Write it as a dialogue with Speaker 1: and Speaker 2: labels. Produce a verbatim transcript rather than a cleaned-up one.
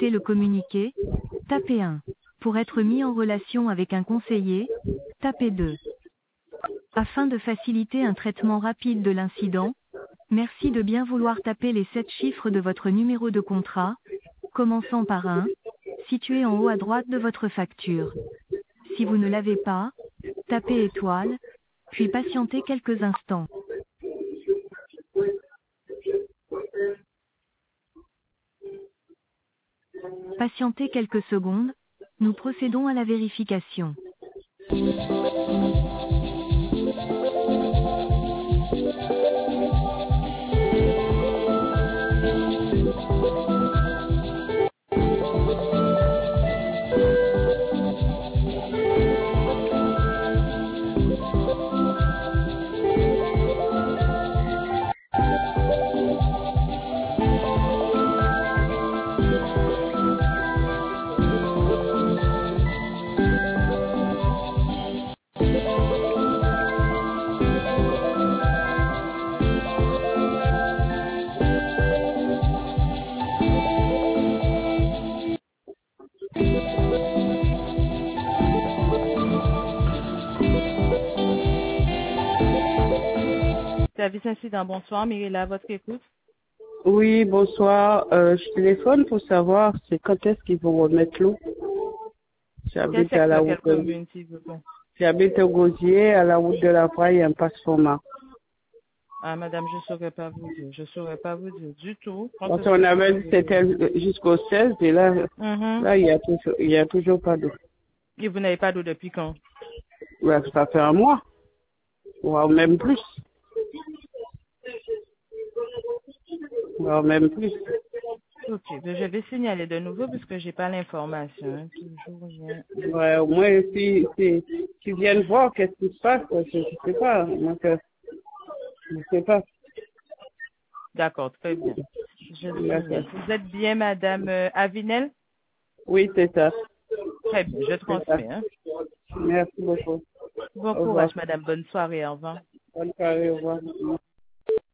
Speaker 1: souhaitez le communiquer, tapez un. Pour être mis en relation avec un conseiller, tapez deux. Afin de faciliter un traitement rapide de l'incident, merci de bien vouloir taper les sept chiffres de votre numéro de contrat, commençant par un, situé en haut à droite de votre facture. Si vous ne l'avez pas, tapez étoile, puis patientez quelques instants. Patientez quelques secondes, nous procédons à la vérification.
Speaker 2: Service incident, bonsoir, Mirella, à votre écoute.
Speaker 3: Oui, bonsoir. Euh, je téléphone pour savoir c'est quand est-ce qu'ils vont remettre l'eau.
Speaker 2: Quel
Speaker 3: J'habite à la
Speaker 2: secteur, quelle
Speaker 3: route. de-
Speaker 2: commune, s'il vous plaît?
Speaker 3: J'habite au Gosier, à la route de la Praille, un passe-format.
Speaker 2: Ah, madame, je ne saurais pas vous dire. Je ne saurais pas vous dire du tout. Quand
Speaker 3: Parce
Speaker 2: est-ce
Speaker 3: qu'on
Speaker 2: que
Speaker 3: avait
Speaker 2: vous
Speaker 3: dit que c'était jusqu'au seize et là,
Speaker 2: Mhm.
Speaker 3: là il y a toujours, il y a toujours pas d'eau.
Speaker 2: Et vous n'avez pas d'eau depuis quand?
Speaker 3: Ouais, ça fait un mois, voire même plus, voire même plus.
Speaker 2: Ok, ben, je vais signaler de nouveau parce que j'ai pas l'information. hein. Toujours rien.
Speaker 3: Ouais, au moins si, si, qu'ils viennent voir qu'est-ce qui se passe, je, je sais pas. Donc, euh, je sais pas.
Speaker 2: D'accord, très bien. Je
Speaker 3: D'accord.
Speaker 2: signale. Vous êtes bien madame euh, Avinel?
Speaker 3: Oui, c'est ça.
Speaker 2: Très bien, je
Speaker 3: C'est ça.
Speaker 2: transmets. hein.
Speaker 3: Merci beaucoup.
Speaker 2: Bon
Speaker 3: Au revoir.
Speaker 2: courage, madame. Bonne soirée. Au revoir.
Speaker 3: Bonne soirée, au revoir.